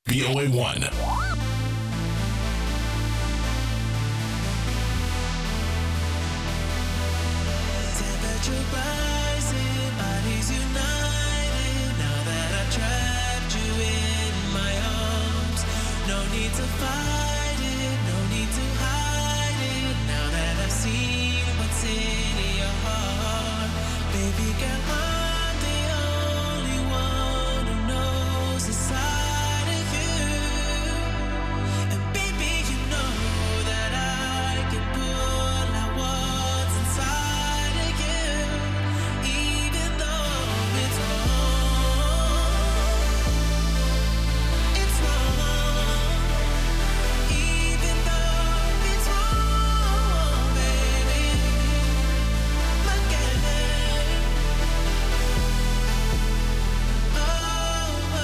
VOA1. Temperature rising, bodies united. Now that I've trapped you in my arms, no need to fight it, no need to hide it. Now that I've seen what's in your heart, baby girl, I'm the only one who knows the side of you. And baby, you know that I can pull out what's inside of you, even though it's wrong. It's wrong. Even though it's wrong, baby. Look at it. Oh, oh,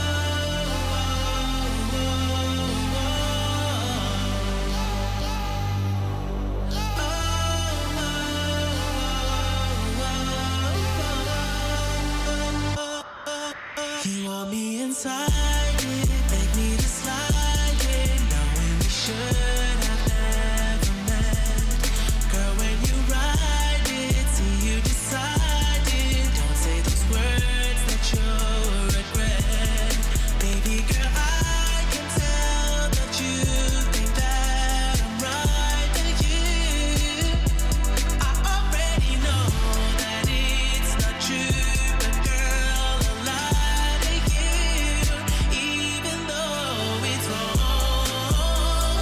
you want me inside it, beg me to slide it, knowing we should have never met. Girl, when you ride it, see you decide it. Don't say those words that you'll regret. Baby girl, I can tell that you think that I'm right for you. I already know that it's not true, but girl, I'll lie to you, even though it's wrong.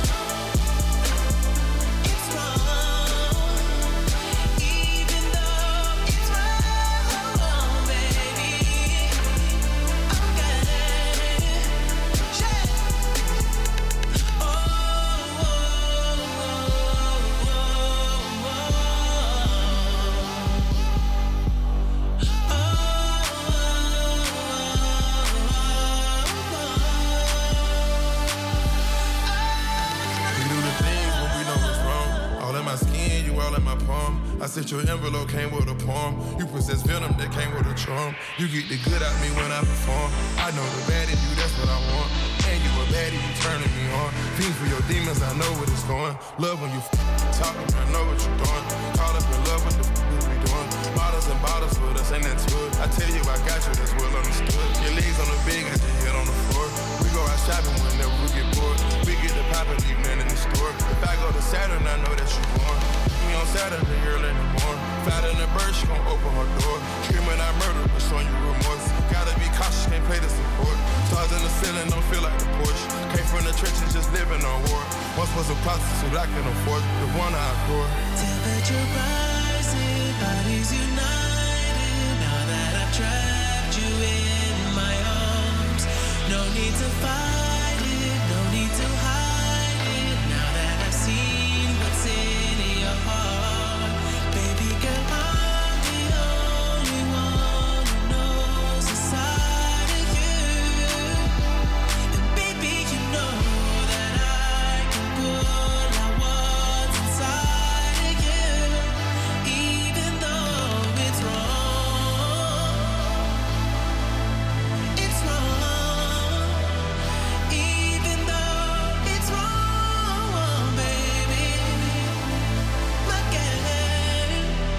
It's wrong. Even though it's wrong, baby. Okay. Shit. Oh, We do the things when we know it's wrong. All in my skin, you all in my palm. I said your envelope came with a poem. You possess venom that came with a charm. You get the good out me when I perform. I know the bad in you, that's what I want. And you a baddie, you turning me on. Fiend for your demons, I know what it's going. Love when you talking, I know what you're doing. Caught up in love with the we doing. Bottles and bottles with us, ain't that to it. I tell you I got you, that's well understood. Your legs on the bed, got your head on the floor. We go out shopping whenever we get bored. We get the poppin', leave nothing in the store. If I go to Saturn, I know that you born. Me on Saturday, early in the morning. Flat in the bird, she gon' open her door. Screaming out murder, but showing you remorse. Gotta be cautious, can't play the support. Stars in the ceiling, don't feel like the Porsche. Came from the trenches, just living on war. Once was a prostitute, I can afford the one I adore. temperature rising, bodies united. Now that I've trapped you in my arms, no need to fight it, no need to hide it. Now that I've seen what's in your heart, baby girl, I'm the only one who knows the side of you. And baby, you know that I can pull out what's inside of you, even though it's wrong. It's wrong. Even though it's wrong, baby. Look at it.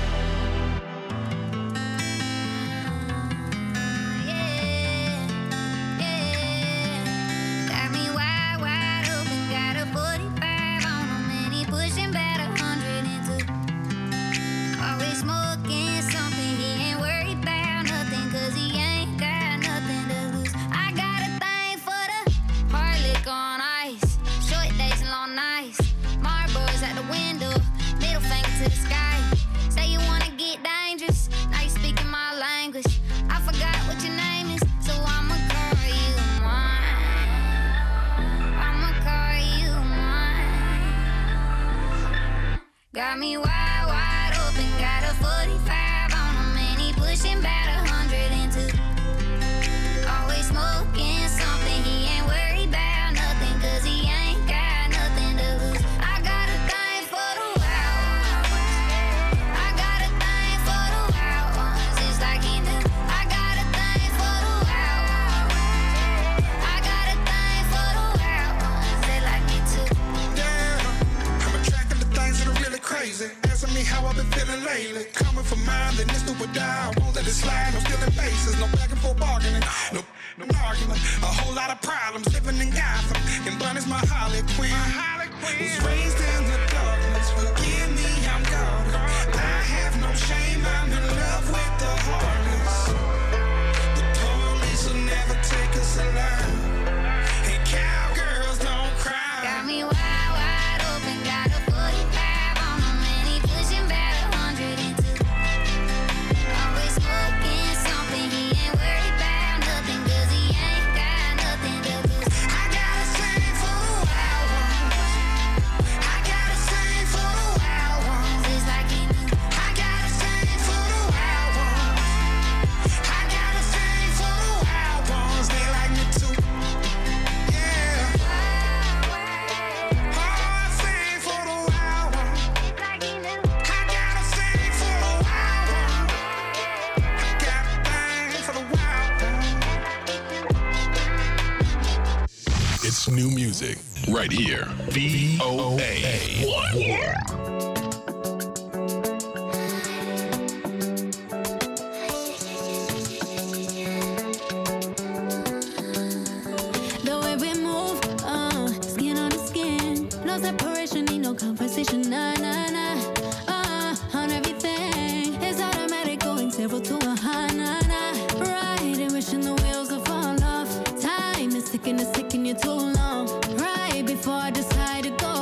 Got me wide, wide open, got a 45 on him, and he pushing about 100 into. Always smoking something, he ain't worried about nothing, cause he ain't got nothing to lose. I got a thing for the hard lick on ice, short days and long nights, Marlboros out the window, middle finger to the sky. Say you wanna get dangerous, now you speaking my language. I forgot what your name is, so I'ma call you mine. I'ma call you mine. Got me wide, wide open, got a 45 on him, and he pushing about 100 into. Always smoking something, he ain't worried about nothing, cause he ain't got nothing to lose. I got a thing for the wild ones. I got a thing for the wild ones. It's like he knew. I got a thing for the wild ones. I got a thing for the how I've been feeling lately. Coming for mine, then it's stupid down. Won't let it slide, no stealing faces, no back and forth bargaining, no argument. A whole lot of problems living in Gotham. And Bunny's my Harley Quinn. Was raised in the darkness, forgive me, I'm gone. I have no shame, I'm in love with the heartless. The police will never take us alive. Hey, cowgirls don't cry. Got me wide open, got a 45 on them, and he pushing back 100 into. Always smoking something, he ain't worried about nothing, 'cause he ain't got nothing to lose. I got a sing for the wild ones. I got a sing for the wild ones. It's like he knew. I got a sing for the wild ones. I got a sing for the wild ones. They like me too. Yeah. Oh, I sing for the wild ones. It's like he knew. I gotta sing for the wild ones. I got a thing for the wild ones. It's new music right here. VOA 1. The way we move, skin on the skin. No separation, need no conversation, nah, nah, nah. On everything, it's automatic, going 0 to 100, nah, nah. Riding, wishing the wheels will fall off. Time is ticking, it's taking you too long. Right before I decide to go.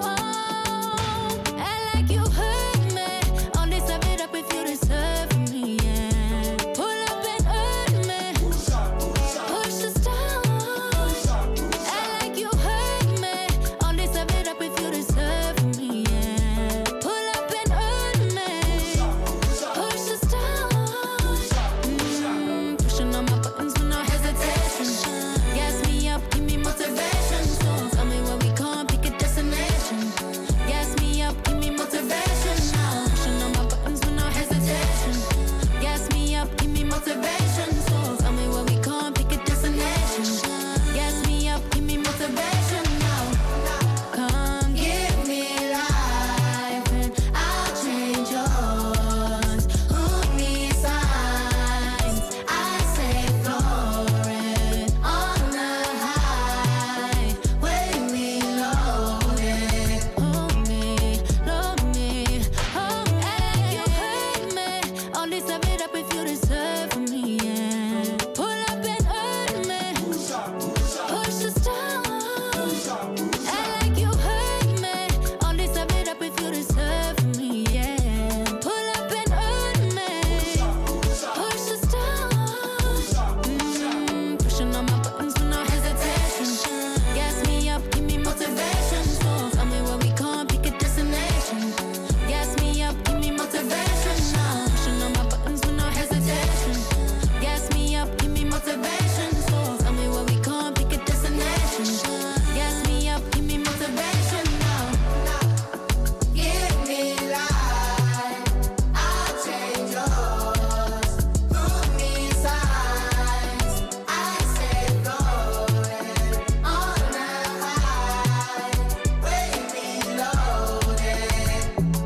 And like you heard me, all this I bit up if you deserve me, yeah. Pull up and hurt me. Push the stars. And like you heard me, all this I bit up if you deserve me, yeah. Pull up and hurt me. Push the stars. Pushing on my buttons with no hesitation. Gas me up, give me motivation. So tell me where we going, pick a destination. Gas me up, give me motivation. Now pushing on my buttons with no hesitation. Gas me up, give me motivation. So tell me where we going, pick a destination. Gas me up, give me motivation. Now come give me life and I'll change yours. Who needs signs? I say floating on the highway, we loaded. Hold me, load me, hold me. You hurt me, all this I bit up if you deserve me, yeah. Pull up and hurt me, push the stars. And like you hurt me, all this I bit up if you deserve me, yeah. Pull up and hurt me, push the stars. Pushing on my buttons with no hesitation. Gas me up, give me motivation. So tell me where we going, pick a destination. Gas me up, give me motivation. Now pushing on my buttons with no hesitation. Gas me up, give me motivation. So tell me where we going, pick a destination. Gas me up, give me motivation. Now give me life, I'll change yours. Who needs signs? I say floating on the highway, we loaded.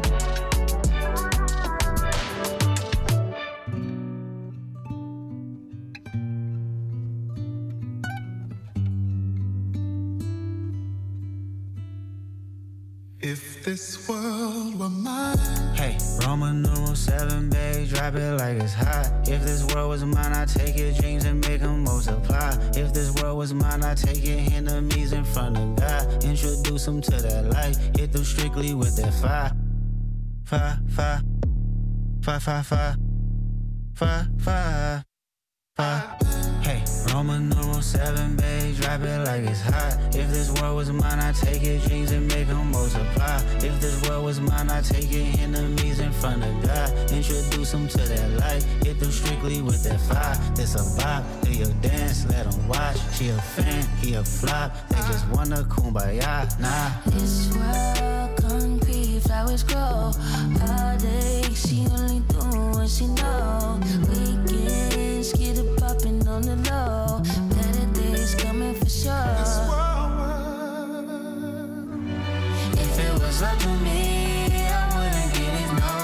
If this world were mine. Hey, Roman numeral 7, babe, drop it like it's hot. If this world was mine, I'd take your dreams and make them multiply. If this world was mine, I'd take your enemies in front of God. Introduce them to that light, hit them strictly with that fire. Fire, fire, fire, fire, fire, fire, fire, fire. Hey, Roman numeral 7, babe, drop it like it's hot. If this world was mine, I'd take your dreams and make them multiply. If this world was mine, I'd take your enemies in front of God. Introduce them to that light, hit them strictly with that fire. This a bop, do your dance, let them watch. She a fan, he a flop, they just wanna kumbaya, nah. This world concrete, flowers grow all day. She only do what she know. Weekends get it popping on the low. Better days coming for sure. If it was up to me, I wouldn't get it, no.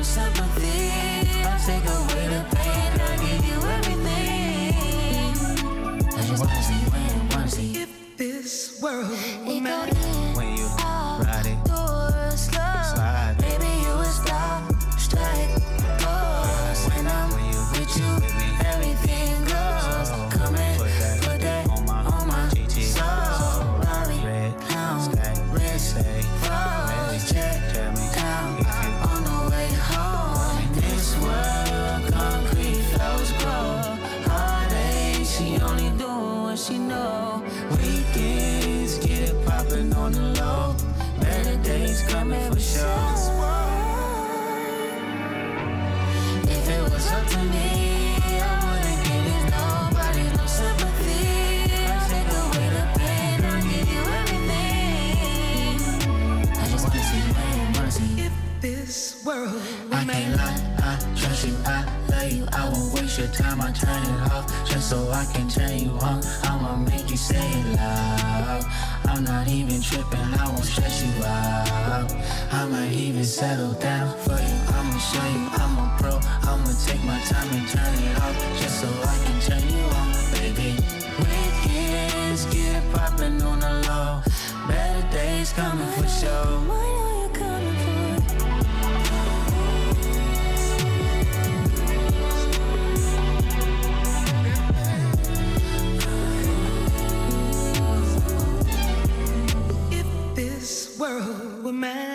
no sympathy. I'll take away the pain, I'll give you everything. I just wanna see if this world will matter. When you ride it, slide, maybe you would stop, strike, pause. When I'm with you, everything goes. Come and put that on my soul. Rari, clown, red stay, rose, jet, tell me down on the way home. In this world, concrete flows grow. Heartache, she only doing what she know. Weekends, get it poppin' on the low. Better days coming for sure. If it was up to me, I wouldn't give this nobody no sympathy. I'll take away the pain, I'll give you everything. I just wanna see if this world will I can't lie, I trust you, I love you. I won't waste your time, I turn it off just so I can turn you on. I'ma make you say it loud. I'm not even tripping, I won't stress you out. I might even settle down for you. I'ma show you I'm a pro. I'ma take my time and turn it off just so I can turn you on, baby. Weekends get it poppin' on the low. Better days coming for sure. What are you coming for? World with mine.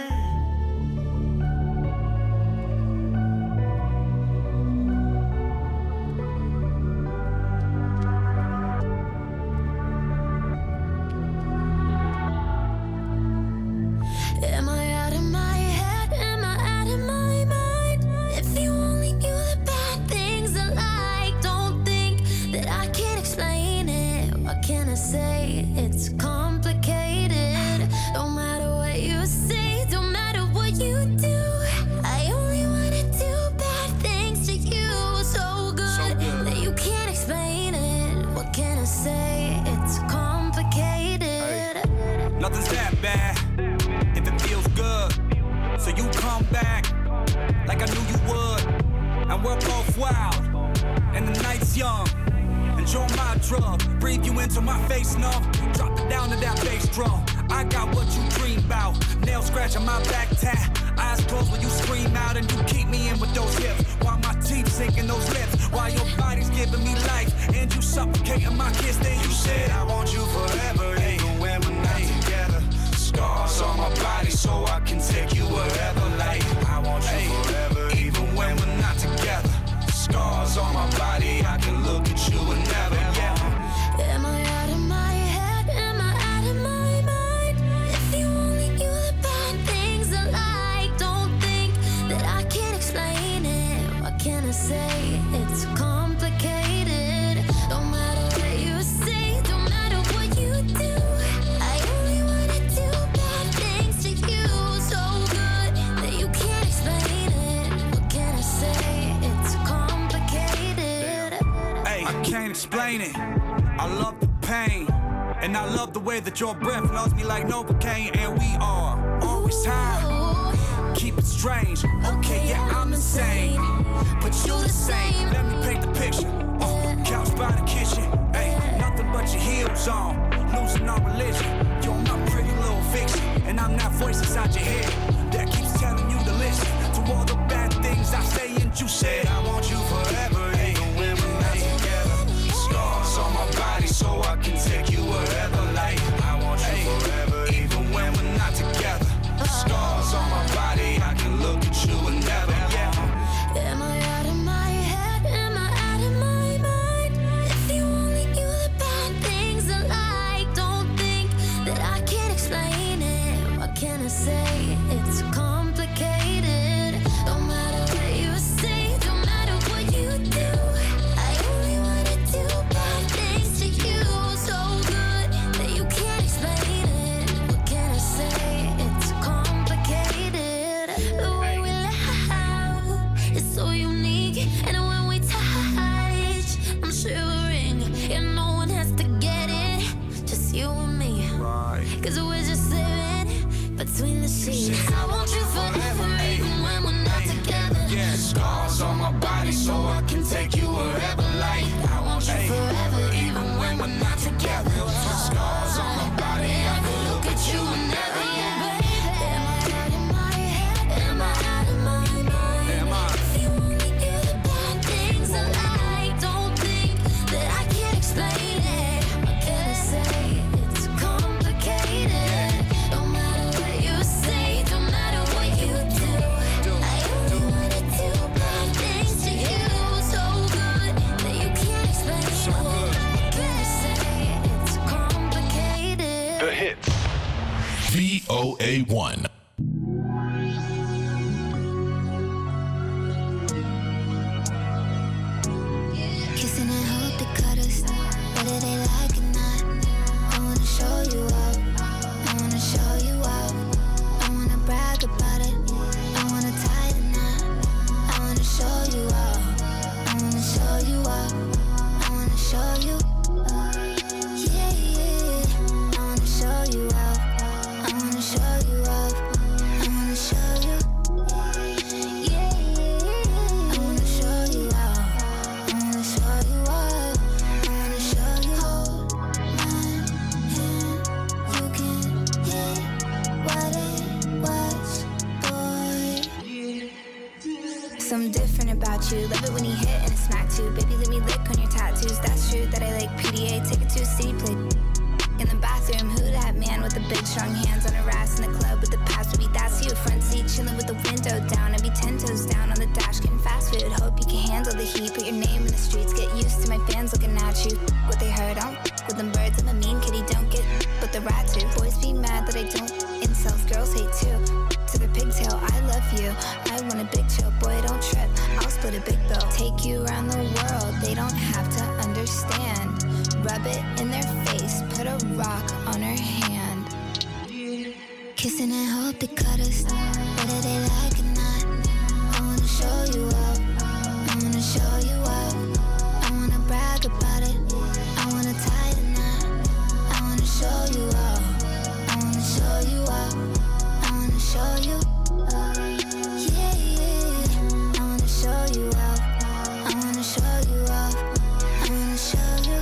Am I out of my head? Am I out of my mind? If you only knew the bad things I like, don't think that I can't explain it. What can I say? It's complicated. Don't matter what you say, don't matter what you do. I only wanna do bad things to you, so good that you can't explain it. What can I say? It's complicated. Nothing's that bad if it feels good. So you come back like I knew you would. And we're both wild, and the night's young. Enjoy my drug, breathe you into my face, no. Drop it down to that bass drum. I got what you dream about. Nail scratch on my back tat. Eyes closed when you scream out and you keep me in with those hips. While my teeth sinking those lips. While your body's giving me life and you suffocating my kiss. Then you said I want you forever, even when we're not together. Scars on my body so I can take you wherever. Like I want you forever, even when we're not together. Scars on my body, I can look at you and never. Am I out of my head? Am I out of my mind? If you only knew the bad things I like, don't think that I can't explain it. What can I say? It's complicated. Don't matter what you say, don't matter what you do. I only wanna do bad things to you, so good that you can't explain it. What can I say? It's complicated. Hey, I can't explain it. I love the pain, and I love the way that your breath loves me like Novocaine. And we are always high, keep it strange. Okay, yeah, I'm insane, but you the same. Let me paint the picture. Couch by the kitchen, hey, nothing but your heels on. Losing our religion, you're my pretty little fiction. And I'm that voice inside your head that keeps telling you to listen to all the bad things I say. And you said I want you forever, even when we're not together. Scars on my body so I can take you wherever. Like I want you forever, even when we're not together. Scars on my body, I can look at you and never. Am I out of my head? Am I out of my mind? If you only knew the bad things I like, don't think that I can't explain it. What can I say? It's complicated. Don't matter what you say, don't matter what you do. I only wanna do bad things to you, so good that you can't explain it. What can I say? It's complicated. The way we laugh is so unique, and when we touch, I'm shivering, and no one has to get it, just you and me. Cause we're just living between the sheets. I want you forever, even when we're not together. V1. Kissing and hope they cut us, whether they like or not. I wanna show you up, I wanna show you up. I wanna brag about it, I wanna tie the knot. I wanna show you up, I wanna show you up. I wanna show you, yeah, yeah. I wanna show you up, I wanna show you up. I wanna show you, yeah, yeah. I wanna show you up, I wanna show you up. I wanna show you. Hold my hand, you can hear what it was, boy. Something different about you. Love it when you hit and it smack too. Baby, let me lick on your tattoos. That's true that I like PDA. Take it to a city plate. In the bathroom, who that man with the big strong hands on her ass in the club with the pass? Baby, that's you. Front seat, chilling with the window down. I be 10 toes down on the dash, getting fast food. Hope you can handle the heat. Put your name in the streets. Get used to my fans looking at you. What they heard, I don't with them birds. I'm a mean kitty, don't get but the rat too. Boys be mad that I don't. Incels, girls hate too. To the pigtail, I love you. I want a big chill, boy, don't trip. I'll split a big bill. Take you around the world. They don't have to understand. Rub it in their face. Put a rock on her hand. Kissing and hope they cut us, whether they like or not. I wanna show you up, I wanna show you up. I wanna brag about it, I wanna tie the knot. I wanna show you up, I wanna show you up. I wanna show you, yeah, yeah. I wanna show you up, I wanna show you up. I wanna show you,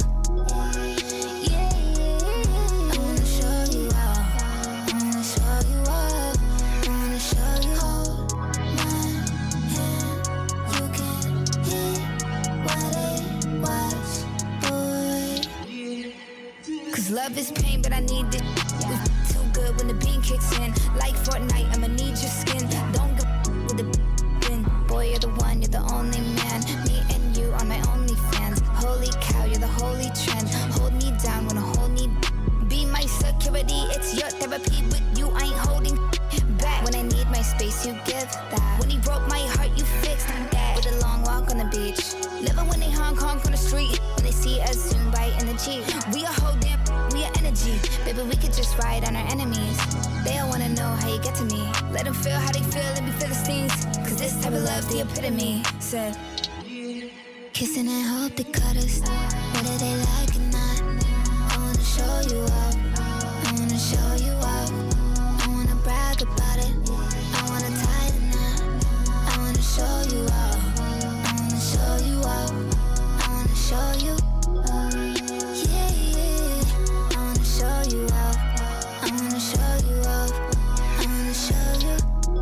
yeah, yeah. I wanna show you up, I wanna show you up. I wanna show you. Hold my hand, you can hear what it was, boy. 'Cause love is pain, but I need it. Too good when the bean kicks in. Like Fortnite, I'ma need your skin. Don't go with the bin. Boy, you're the one, you're the only man. Me and you are my only fans. Holy cow, you're the holy trend. Hold me down, wanna hold me. Be my security, it's your therapy. With you, I ain't holding back. When I need my space, you give that. When he broke my heart, you fixed that. With a long walk on the beach. Living when they honk honk on the street. When they see us soon bite in the Jeep. We a whole damn, we a energy. Baby, we could just ride on our enemies. They all wanna know how you get to me. Let them feel how they feel and be Philistines. 'Cause this type of love's the epitome. Said, kissing and hope they cut us, whether they like or not. I wanna show you up, I wanna show you up. I wanna brag about it, I wanna tie the knot. I wanna show you up, I wanna show you up. I wanna show you, yeah, yeah. I wanna show you up, I wanna show you up. I wanna show you,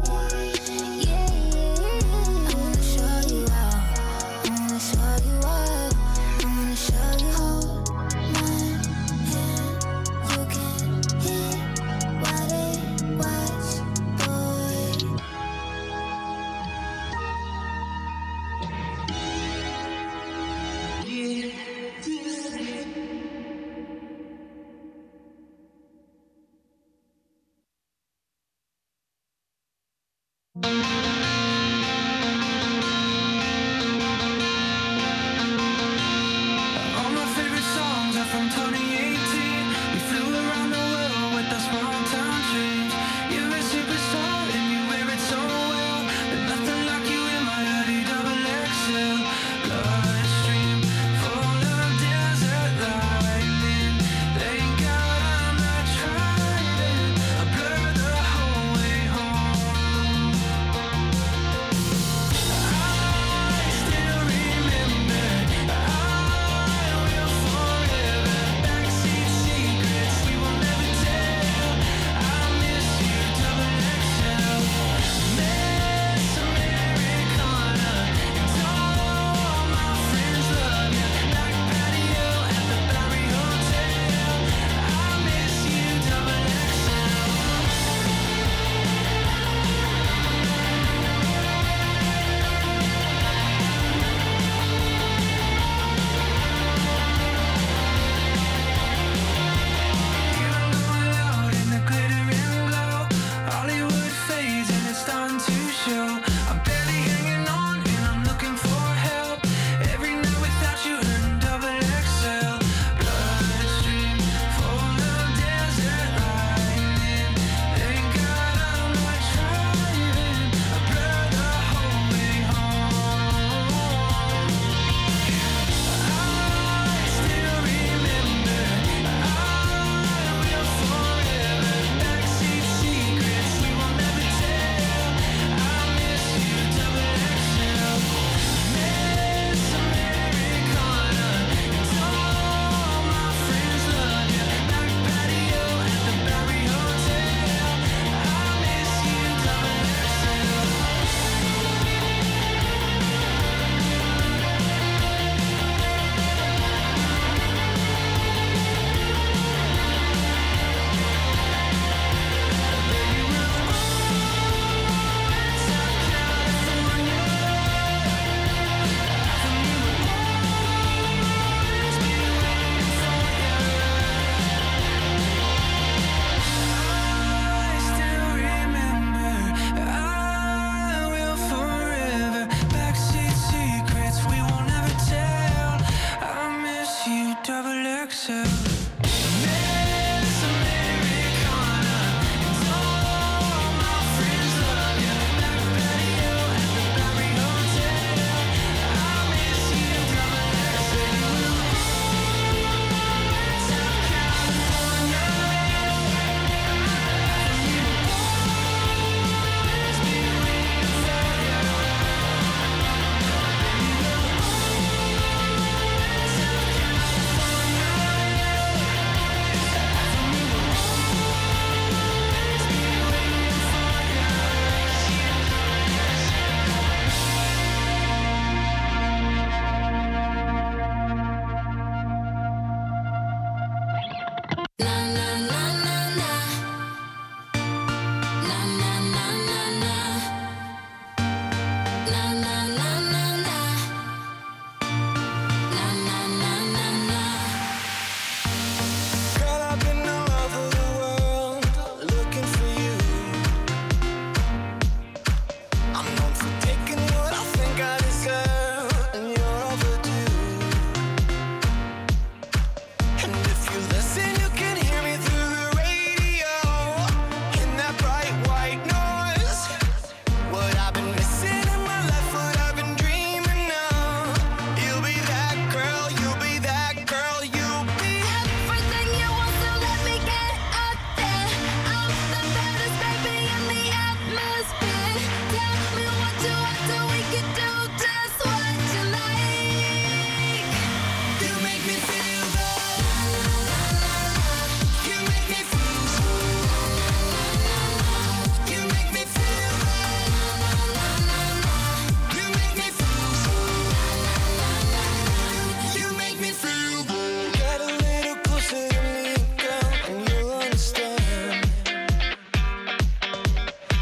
yeah, yeah. I wanna show you up, I wanna show you up. I wanna show you. Hold my hand, you can hear what it was, boy. All my favorite songs are from 2018. We flew around the world with our small town dreams. You're a superstar and you wear it so well. But nothing like you in my hoodie, double XL. Bloodstream full of desert lightning. Thank God I'm not driving. I blur the whole way home.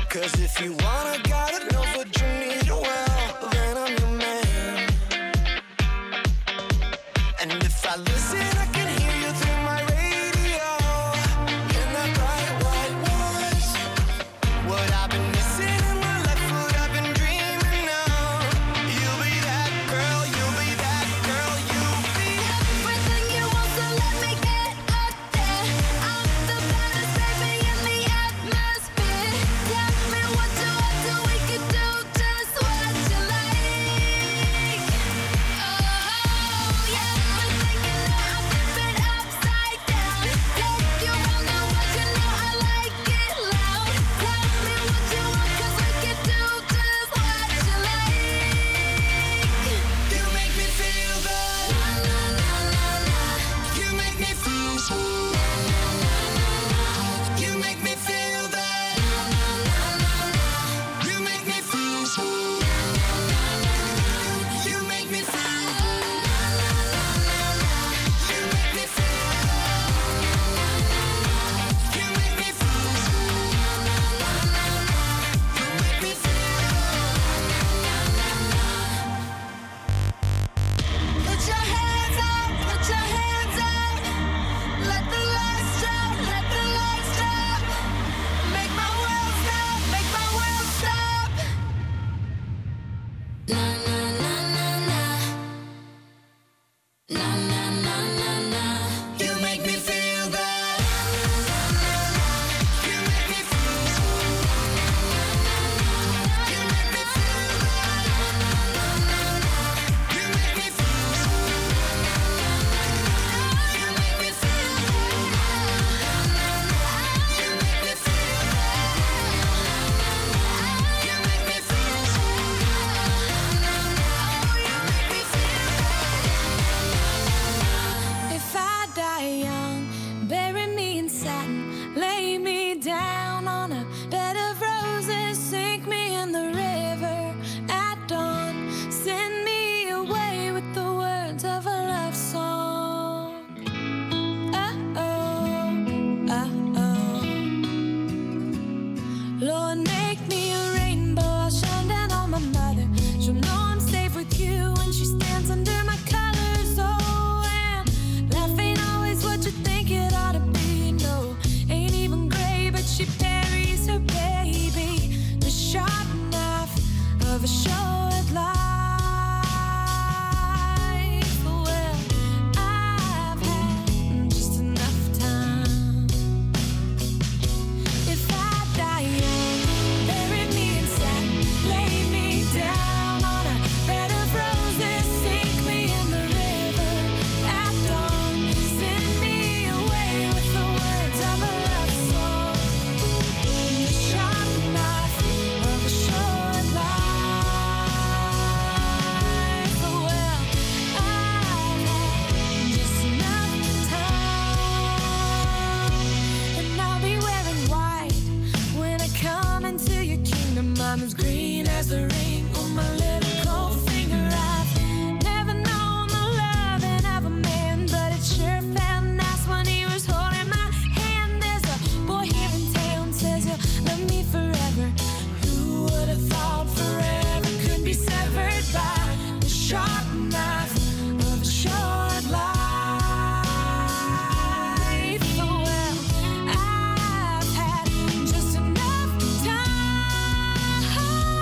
'Cause if you wanna, gotta know what you need, well, then I'm your man. And if I listen, I can hear you through my radio. In that bright white voice. What I've been missing in my life, what I've been dreaming of. You'll be that girl, you'll be that girl, you'll be Everything you want, so let me get up there. I'm the baddest baby in the atmosphere. Tell me what you want, so we can do just what you like. Oh, yeah, everything you know, I'll flip it upside down. Take you round the world, you know I like it loud. Tell me what you want, 'cause we can do just what you like. You make me feel that. La la la la la. You make me feel so. You make me feel that. You make me feel so. You make me feel. You make me feel. You make me feel so. You make me feel. Put your hands up, put your hands up. Let the lights drop, let the lights drop. Make my world stop, make my world stop. Na na na na na. Na na na na na. You make me feel that. You make me feel so. You make me feel that. You make me feel so. You make me feel that. You make me feel that. You make me feel so. You make me feel that. If I die young, bury me in satin, lay me down on a bed of roses, sink me in the river at dawn, send me away with the words of a love song. Oh, oh, oh, oh. Lord, make me a rainbow, I'll shine down on my mother. She'll know I'm safe with you when she stands under my colors. Oh, and life ain't always what you think it ought to be. No, ain't even gray, but she buries her baby. The sharp knife of a short life. Well, I've had just enough time. If I die young, bury me in satin, lay me down on a bed of roses, sink me in the river at dawn, send me away with the words of a love song. The sharp knife of a short life. Well, I've had just enough time, and I'll be wearing white when I come into your kingdom. I'm as green as the ring on my little cold finger. I've never known the loving of a man, but it sure felt nice when he was holding my hand. There's a boy here in town says he'll love me forever. Who would have thought forever could be severed by the sharp knife of a short life? Well, I've had just enough time.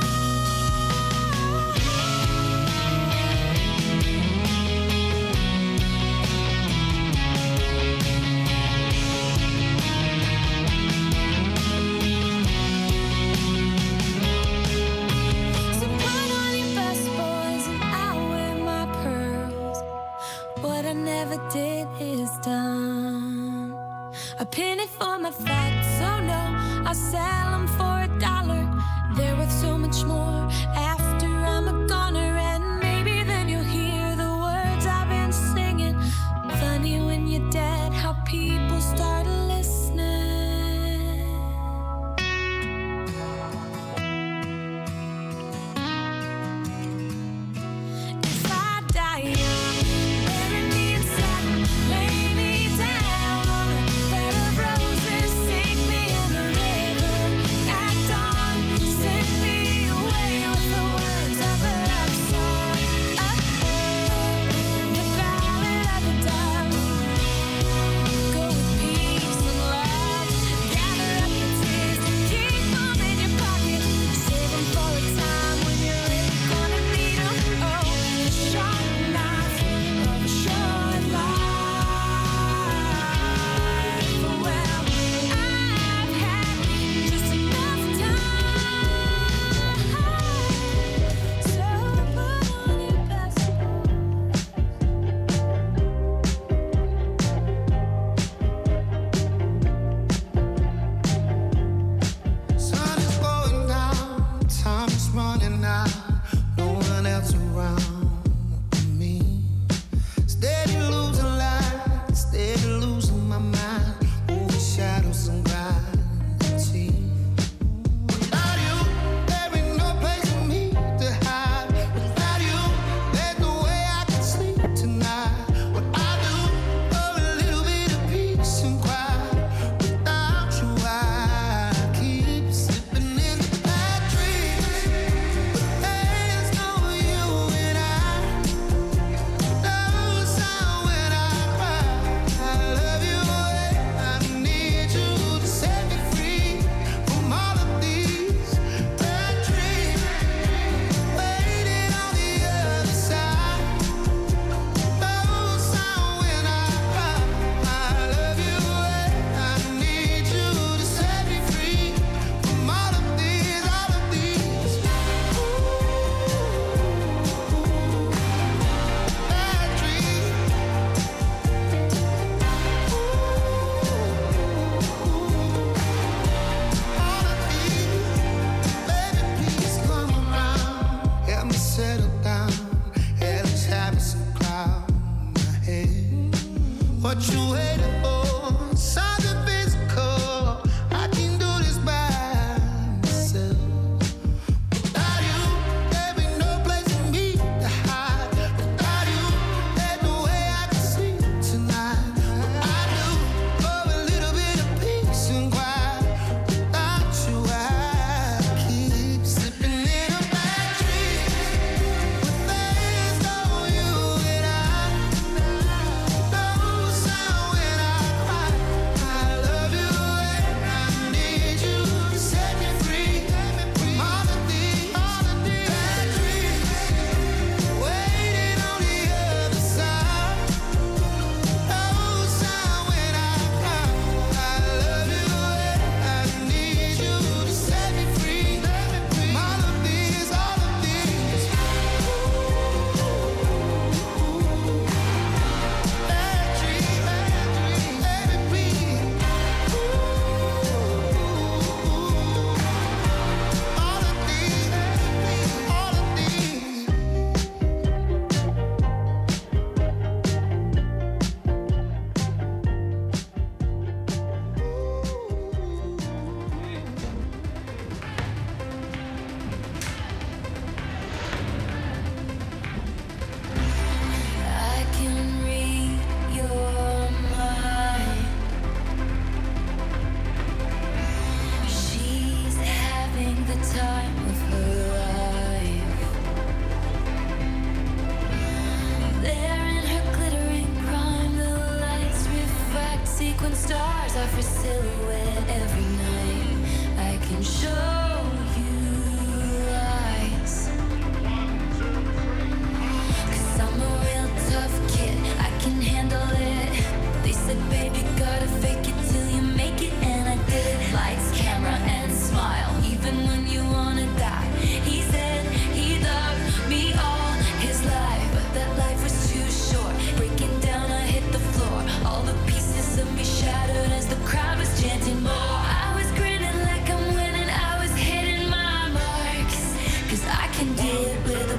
So put on your best boys and I'll wear my pearls. What I never did is done. A penny for my facts, oh no, I'll sell them for $1. They're worth so much more after I'm a goner, and maybe then you'll hear the words I've been singing. Funny when you're dead, how people start listening. If I die young, bury me in satin, lay me down on a bed of roses, sink me in the river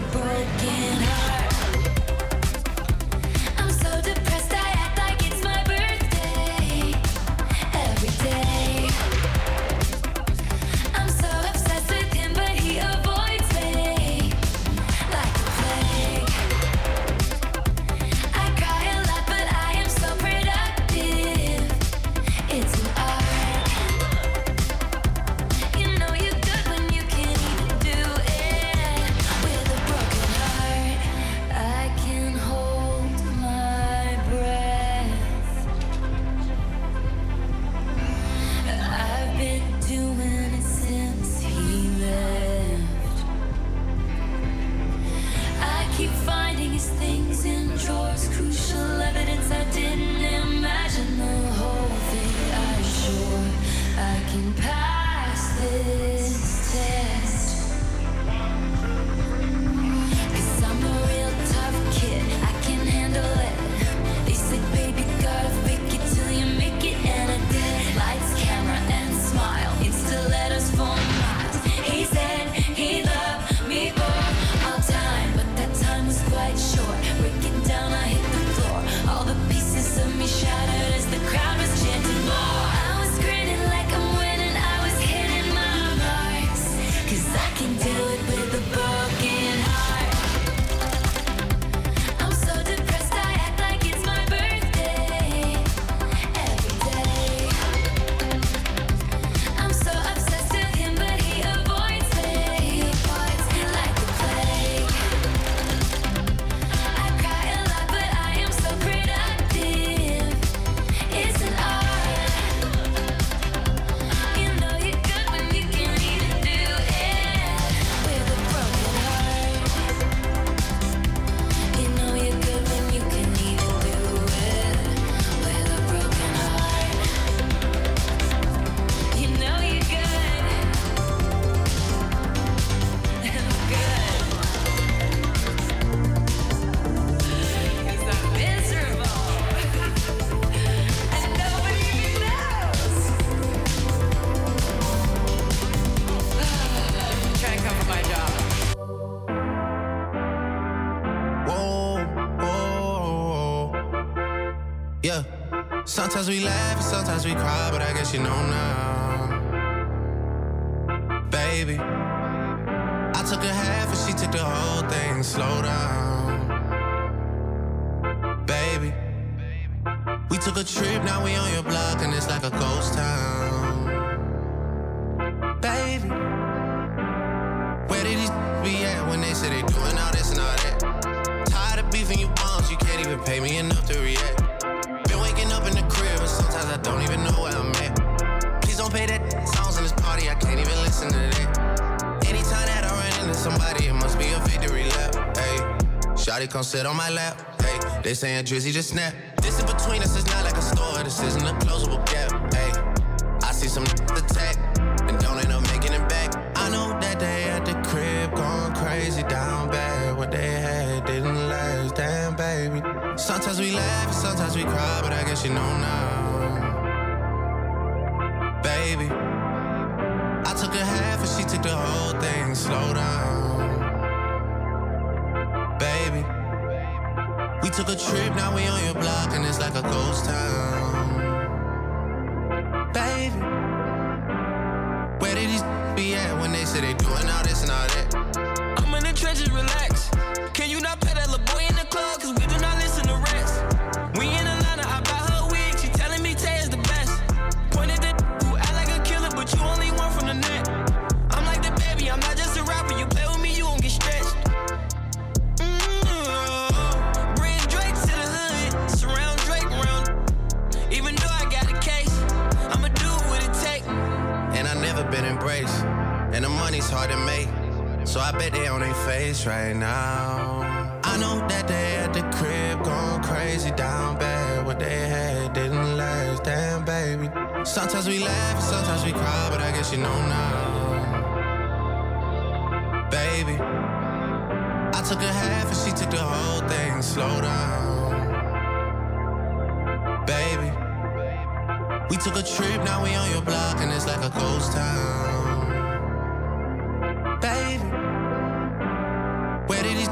broken heart. I'm so depressed, I act like it's my birthday every day. I'm so obsessed with him, but he avoids me like the plague. I cry a lot, but I am so productive. It's an art. You know you're good when you can't even do it with a broken heart. I can hold my breath. I've been doing it since he left. I keep finding his things in drawers, crucial evidence I didn't imagine. The whole thing, I'm sure I can pass this test. 'Cause I'm a real tough kid, I can handle it. They say, baby, gotta fake it till you make it, and I did. Lights, camera, and smile, Insta letters for miles. He said he loved me for all time, but that time was quite short. Breaking down, I hit the floor. All the pieces of me shattered as the crowd was chanting more. I was grinning like I'm winning, I was hitting my marks. 'Cause I can do it with a broken heart. I'm so depressed, I act like it's my birthday every day. I'm so obsessed with him, but he avoids me like the plague. I cry a lot, but I am so productive. It's an art. You know you're good when you can't even do it with a broken heart. You know you're good when you can't even do it with a broken heart. You know you're good. I'm good. 'Cause I'm miserable. And nobody even knows. Try to cover my job. Whoa, whoa, yeah. Sometimes we laugh and sometimes we cry, but I guess you know now, baby. I took a half and she took the whole thing. Slow down, baby. We took a trip, now we on your block and it's like a ghost town, baby. Where did these be at when they say they doing all this and all that? Tired of beefing you bums, you can't even pay me enough to react. Been waking up in the crib and sometimes I don't even know where I'm at. Please don't play that songs in this party, I can't even listen to that. Anytime that I run into somebody, it must be a victory lap. Hey, shawty come sit on my lap. Hey, they saying Drizzy just snap. This in between us is not like a store, this isn't a closable gap. Hey, I see some attack and don't end up making it back. I know that they at the crib going crazy down bad. What they had didn't last, damn baby. Sometimes we laugh and sometimes we cry, but I guess you know now, baby. I took a half and she took the whole thing. Slow down, baby. We took a trip, now we on your block and it's like a ghost town, baby. Where did these be at when they say they doing all this and all that? I'm in the trenches, relax. Can you not pay that little boy in the club? 'Cause we do not listen to rest. We in Atlanta, I buy her wig. She telling me Tay is the best. Pointed at who act like a killer, but you only one from the net. I'm like the baby, I'm not just a rapper. You play with me, you gon' get stretched. Bring Drake to the hood, surround Drake round. Even though I got a case, I'ma do what it take. And I never been embraced, and the money's hard to make, so I bet they on their face right now. I know that they at the crib going crazy down bad. What they had didn't last, damn baby. Sometimes we laugh and sometimes we cry, but I guess you know now, baby. I took a half and she took the whole thing. Slow down, baby. We took a trip, now we on your block and it's like a ghost town, baby. Where did these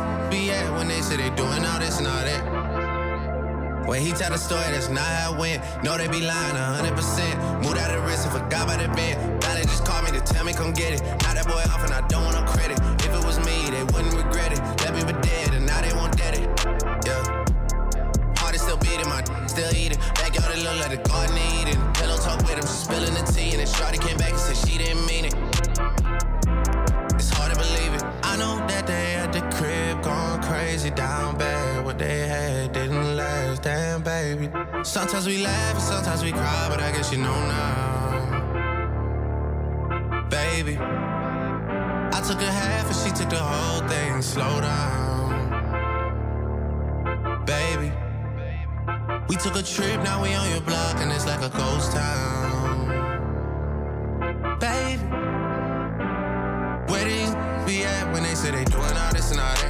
when they say they doing all this and all that. When he tell the story, that's not how it went. No, they be lying 100%. Moved out of the wrist and forgot about the bend. Now they just call me to tell me come get it. Now that boy off and I don't want no credit. If it was me, they wouldn't regret it. Left me for dead and now they won't dead it. Yeah. Heart is still beating, my still eating. Backyard it look like the garden of Eden. Pillow talk with him, she spilling the tea. And then Shawty came back and said she didn't mean it. It's hard to believe it. I know that they at the crib going crazy down bad. What they had didn't last, damn baby. Sometimes we laugh and sometimes we cry, but I guess you know now, baby. I took a half and she took the whole thing. Slow down, baby. We took a trip, now we on your block and it's like a ghost town, baby. Where these be at when they say they doing all this and all that?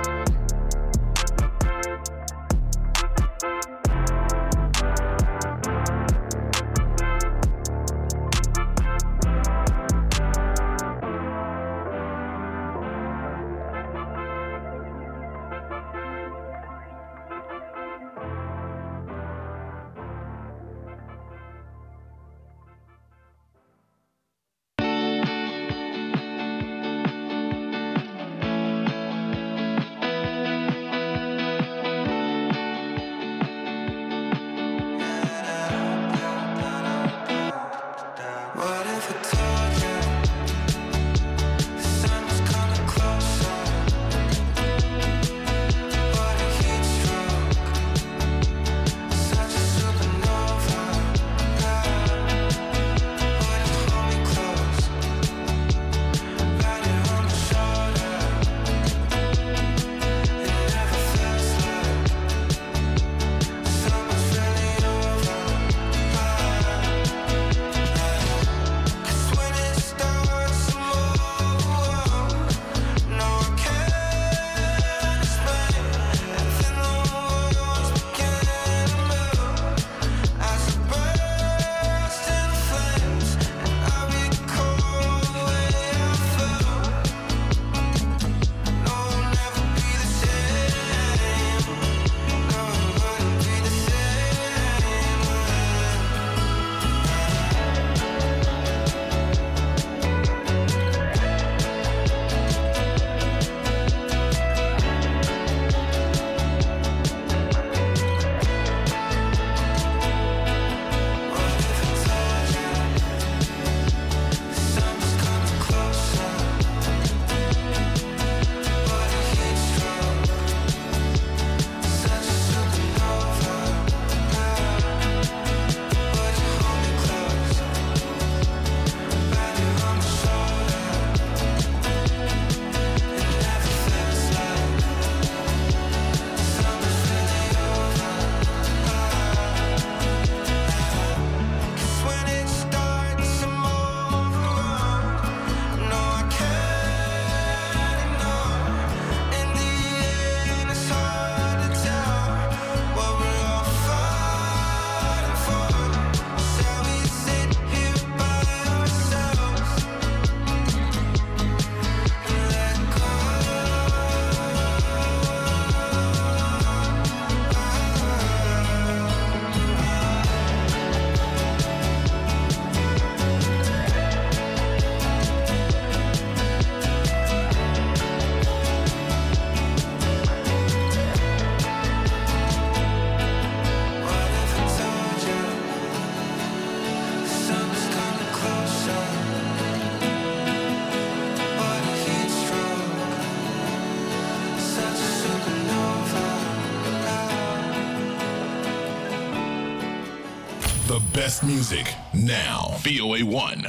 The best music now. VOA1.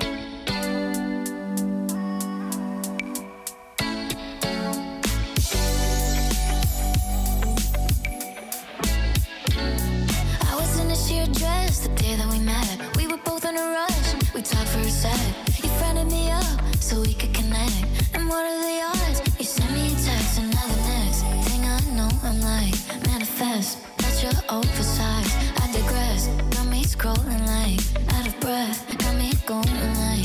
I was in a sheer dress the day that we met. We were both in a rush. We talked for a sec. You friended me up so we could connect. And what are the odds? You sent me a text and now the next thing I know I'm like manifest. That's your oversized. I digress. Got me scrolling like out of breath. Got me going like.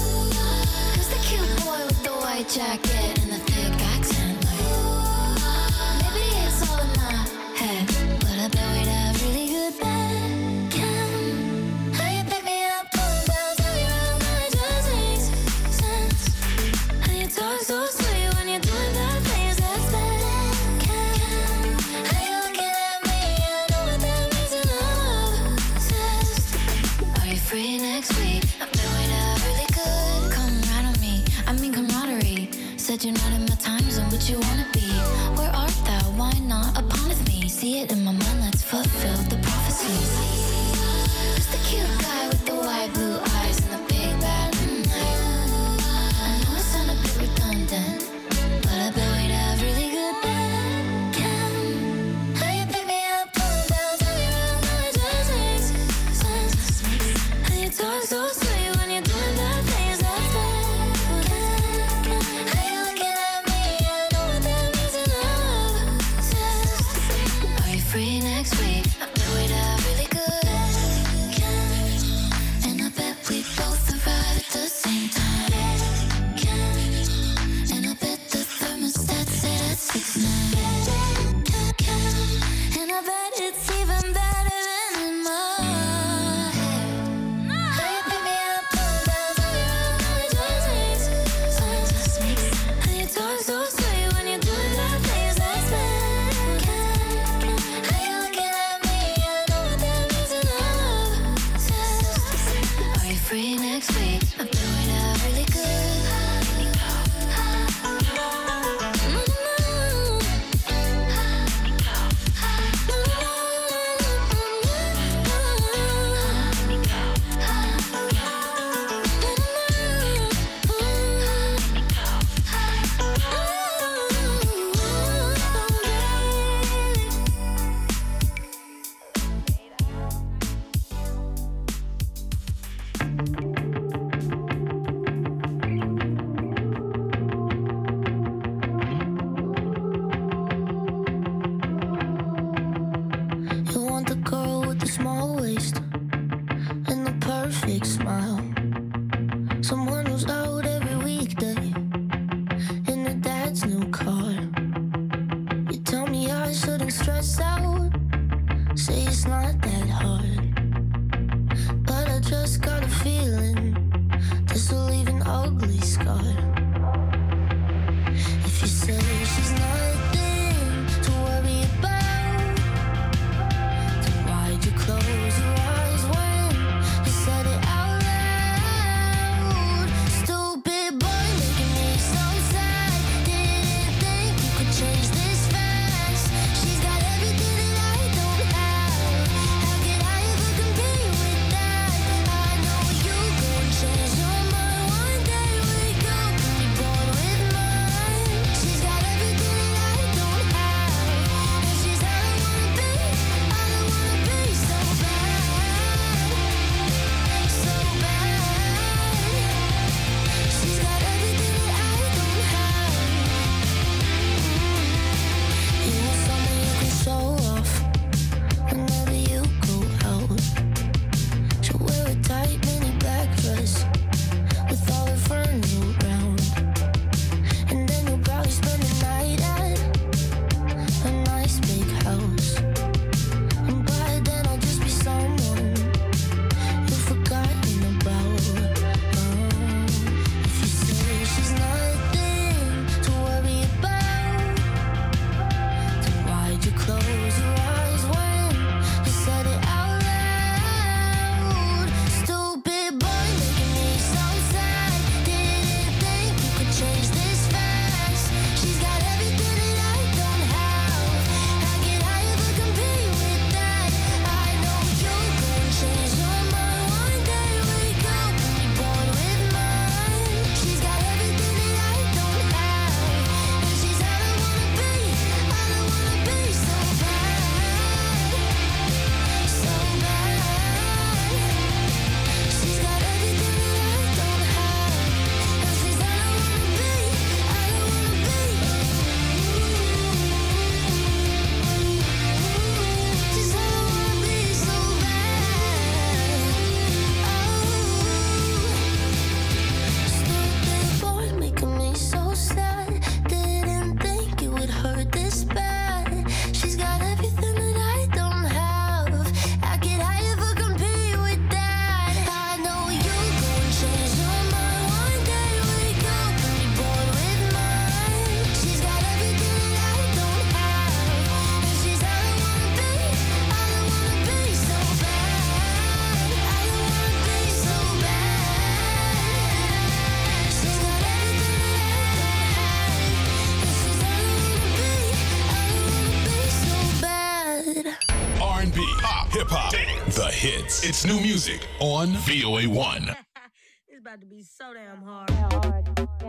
Who's the cute boy with the white jacket and the thick accent? Like, said you're not in my time zone, but you wanna be. Where art thou? Why not upon with me? See it in my mind, let's fulfill the prophecy. Who's the cute guy with the wide blue eyes and the big bad night? I know it sound a bit redundant, but I bet we'd have really good band. How you pick me up, pull me down, tell me around, now it just makes sense. And you talk so sweet when you're doing bad things, that's bad. How you looking at me? I know what that means in love. Are you free next week? I bet we'd have really good. And I bet hits. It's new music on VOA1. It's about to be so damn hard.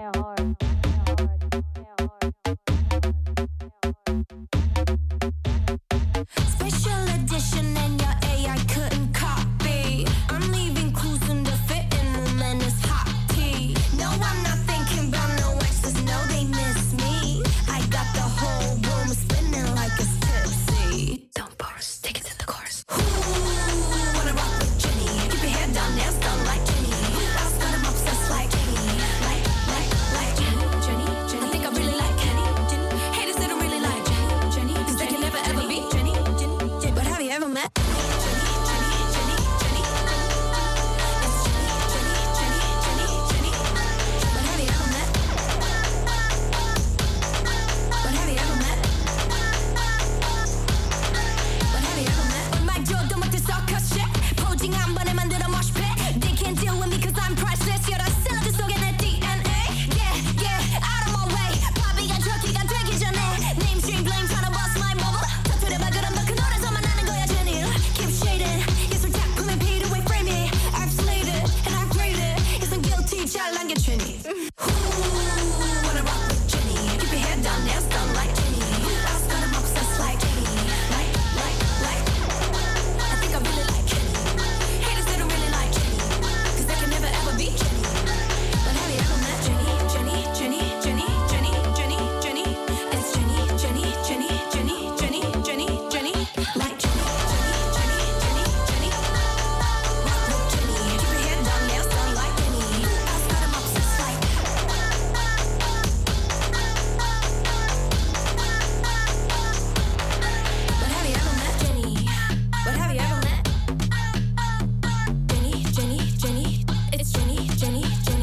Special edition and your AI couldn't copy. I'm leaving clues in the fitting room and it's hot tea. No, I'm not thinking about no exes, no, they miss me. I got the whole room spinning like it's tipsy. Don't pause, take it to the chorus. Ooh, wanna rock with Jenny. Keep your head down, nails done like Jenny. I've got him obsessed like Jenny. Like Jenny. I think I really like Kenny. Haters, they don't really like Jenny. Cause they can never ever be Jenny. But have you ever met Jenny? It's Jenny. But have you ever met? But have you ever met? But have you ever met? 말 줘도 못해 circus shit. 포징 한 번에 만들어 mosh pit. They can't deal with me cause I'm priceless. You're the cylinder 속에 내 DNA. Yeah, out of my way. 바비가 저기가 되기 전에 Mainstream blame tryna bust my bubble. 터뜨려봐 그럼 너 그 노래서만 하는 거야 Jenny. Keep shading. 예술 작품에 paid away frame it. I've slayed it and I've graded. Isn't guilty 잘 남겨 Jenny. Wanna rock with Jenny. Keep your head down, nails done like Jenny. I've got him obsessed like Jenny. Like. I think I really like Jenny. Haters, they don't really like Jenny. Cause they can never ever be Jenny. But have you ever met Jenny? It's Jenny. Like Jenny. Rock with Jenny. Keep your head down, nails done like Jenny. I've got him obsessed like. But have you ever met Jenny? But have you ever met Jenny? It's Jenny.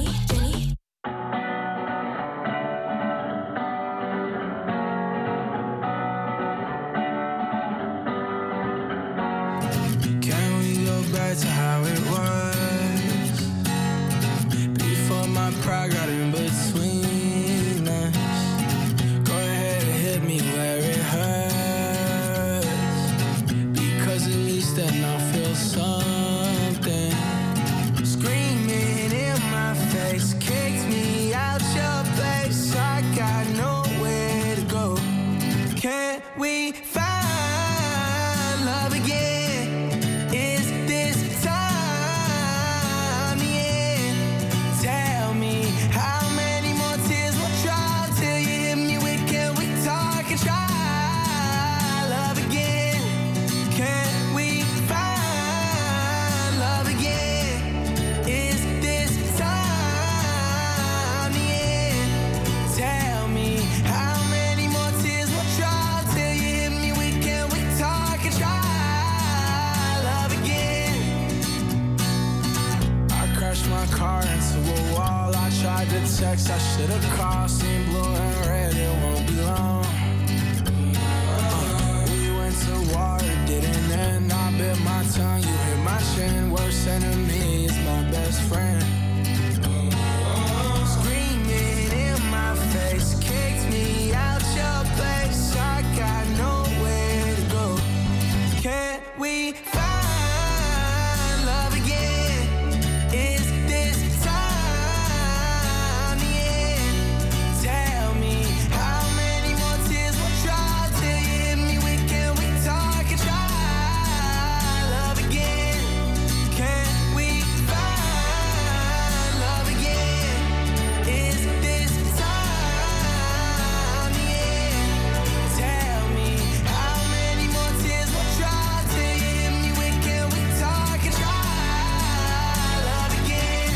Can we go back to how it was? Before my pride got in between us. Go ahead and hit me where it hurts. Because at least then I'll feel something. Screaming in my face, kicked me out your place. I got nowhere to go. Can't we find love again? Is this time the end? Tell me how many more tears will drop till you hit me with can we talk and try love again? Can we find love again? Is this time the end? Tell me how many more tears will drop till you hit me with can we talk and try love again? I crashed my car into a wall. I tried to text, I should've called. Seen blue and red, it won't be long. We went to war, it didn't end. I bit my tongue, you hit my chin. Worst enemy is my best friend. Screaming in my face, kicked me out your place. I got nowhere to go. Can't we find love again? Is this time the end? Tell me how many more tears will drop till you hit me with can we talk and try love again? Can we find love again? Is this time the end? Tell me how many more tears will drop till you hit me with can we talk and try love again?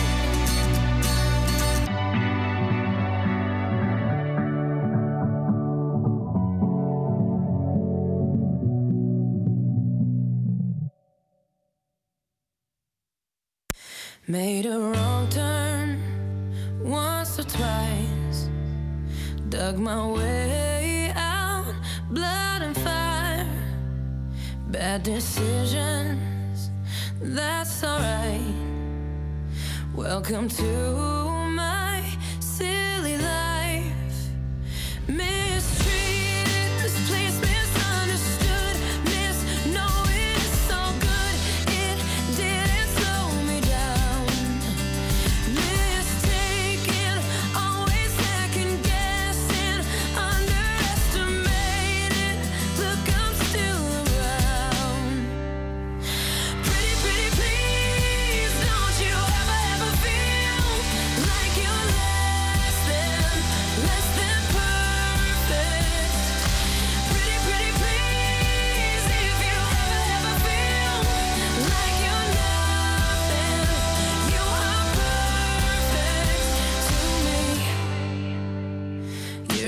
Made a wrong turn once or twice. Dug my way out, blood and fire. Bad decisions, that's alright. Welcome to my silly life. Mistreated, this place misunderstood. Miss knowing it's so good. It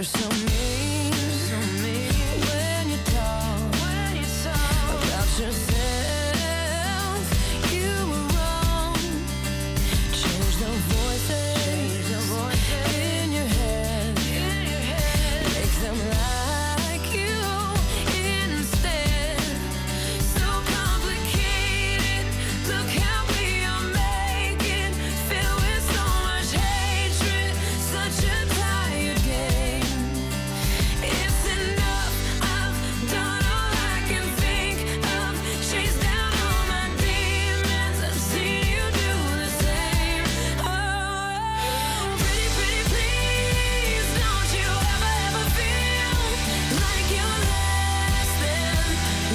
You're so mean when you talk about yourself. You were wrong. Change the voices in your head. Make them like you instead. So complicated. Look how we are making. Filled with so much hatred. Such a tired game. It's enough. I've done all I can think of. Chased down all my demons. I've seen you do the same. Oh, pretty, pretty, please. Don't you ever feel like you're less than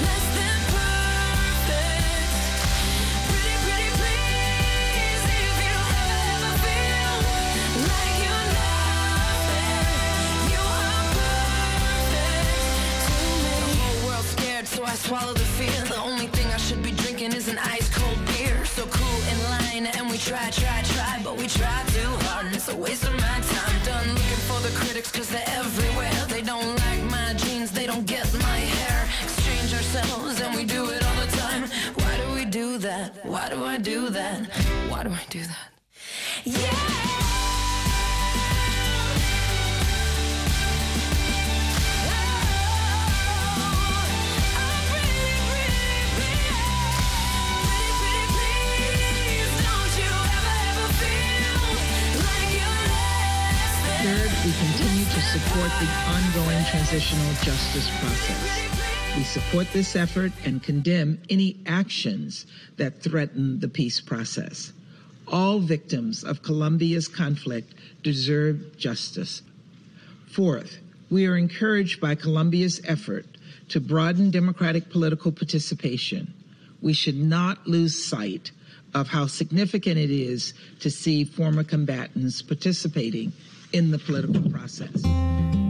perfect. Pretty, pretty, please. If you ever feel like you're nothing, you are perfect to me. The whole world's scared, so I swallow the fear. The only thing I should be drinking is an ice cold beer. So cool in line, and we try, but we try too hard, and it's a waste of my time. Done looking for the critics, cause they're everywhere. They don't like my jeans, they don't get my hair. Exchange ourselves, and we do it all the time. Why do we do that? Why do I do that? Why do I do that? Third, we continue to support the ongoing transitional justice process. We support this effort and condemn any actions that threaten the peace process. All victims of Colombia's conflict deserve justice. Fourth, we are encouraged by Colombia's effort to broaden democratic political participation. We should not lose sight of how significant it is to see former combatants participating in the political process.